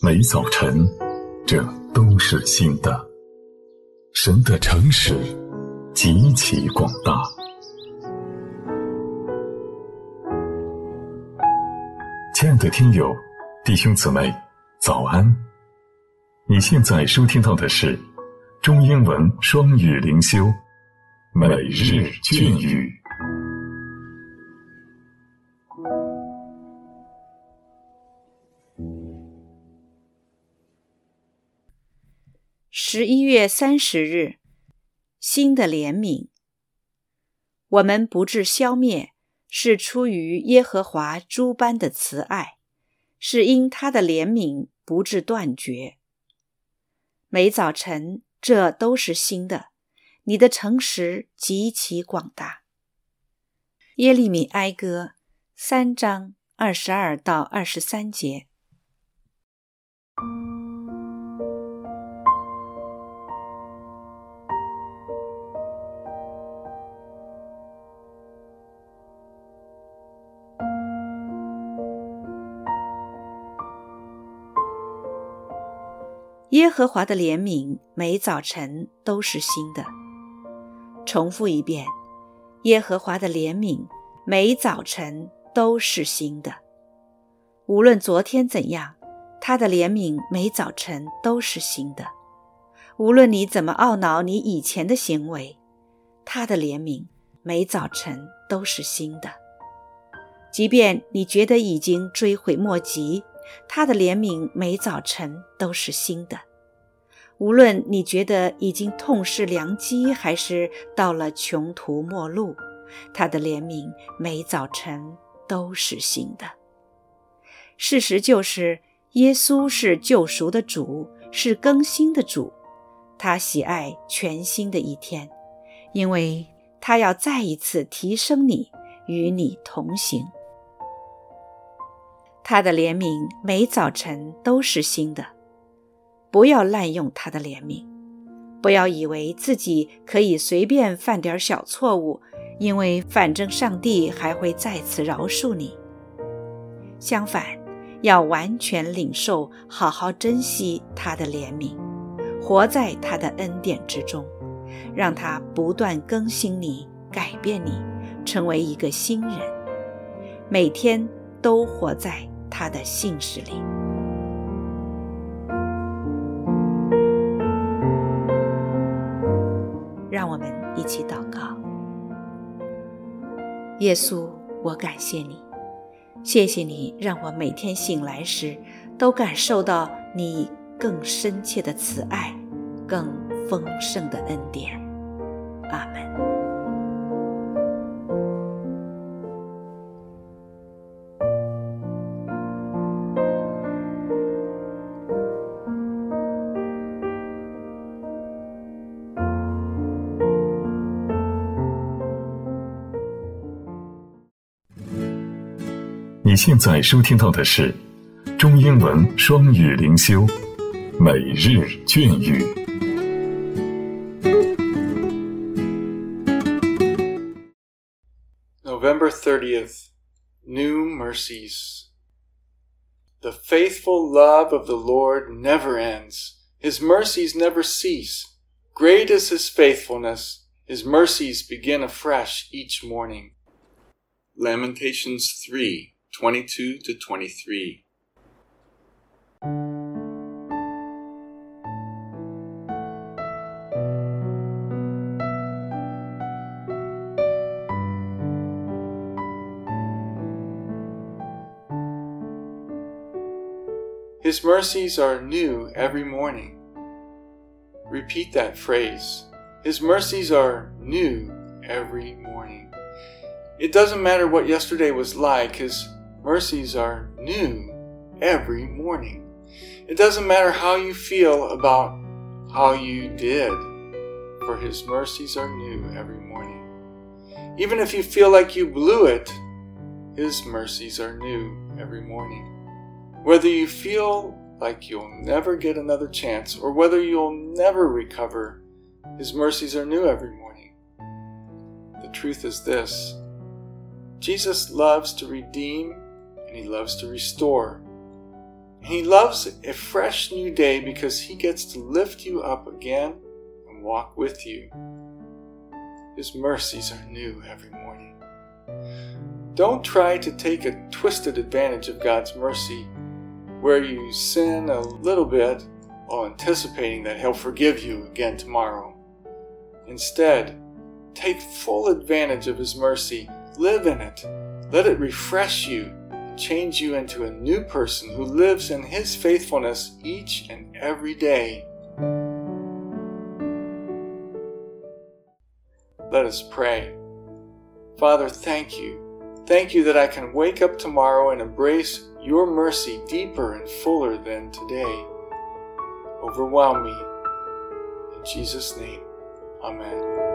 每早晨，这都是新的。神的诚实极其广大。亲爱的听友，弟兄姊妹，早安！你现在收听到的是中英文双语灵修每日隽语。 11月30日，新的怜悯。我们不致消灭，是出于耶和华诸般的慈爱，是因他的怜悯不致断绝。每早晨，这都是新的，你的诚实极其广大。耶利米哀歌3章22到23节。耶和华的怜悯每早晨都是新的。重复一遍，耶和华的怜悯每早晨都是新的。无论昨天怎样，他的怜悯每早晨都是新的。无论你怎么懊恼你以前的行为，他的怜悯每早晨都是新的。即便你觉得已经追悔莫及，他的怜悯每早晨都是新的。无论你觉得已经痛失良机，还是到了穷途末路，他的怜悯每早晨都是新的。事实就是，耶稣是救赎的主，是更新的主。他喜爱全新的一天，因为他要再一次提升你，与你同行。他的怜悯每早晨都是新的。不要滥用他的怜悯，不要以为自己可以随便犯点小错误，因为反正上帝还会再次饶恕你。相反，要完全领受，好好珍惜他的怜悯，活在他的恩典之中，让他不断更新你，改变你，成为一个新人，每天都活在他的信实里。让我们一起祷告。耶稣，我感谢你，谢谢你让我每天醒来时都感受到你更深切的慈爱，更丰盛的恩典。阿们。 你现在收听到的是中英文双语灵修每日隽语。 November 30th, New Mercies. The faithful love of the Lord never ends. His mercies never cease. Great is his faithfulness. His mercies begin afresh each morning. Lamentations 3:22-23. His mercies are new every morning. Repeat that phrase. His mercies are new every morning. It doesn't matter what yesterday was like, his mercies are new every morning. It doesn't matter how you feel about how you did, for his mercies are new every morning. Even if you feel like you blew it, his mercies are new every morning. Whether you feel like you'll never get another chance, or whether you'll never recover, his mercies are new every morning. The truth is this: Jesus loves to redeem and he loves to restore. He loves a fresh new day because He gets to lift you up again and walk with you. His mercies are new every morning. Don't try to take a twisted advantage of God's mercy where you sin a little bit while anticipating that He'll forgive you again tomorrow. Instead, take full advantage of His mercy. Live in it. Let it refresh you and change you into a new person who lives in His faithfulness each and every day. Let us pray. Father, thank you. Thank you that I can wake up tomorrow and embrace your mercy deeper and fuller than today. Overwhelm me. In Jesus' name, amen.